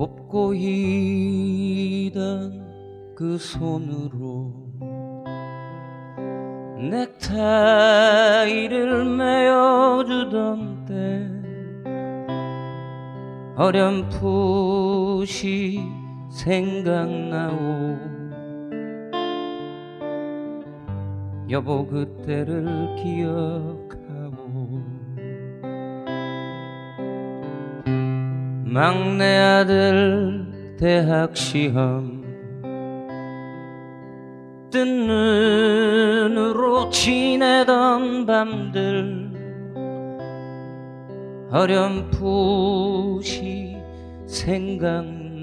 곱고 희던 그 손으로 넥타이를 메어주던 때 어렴풋이 생각나오. 여보 그때를 기억하오. 막내 아들 대학 시험 뜬 눈으로 지내던 밤들 어렴풋이 생각나.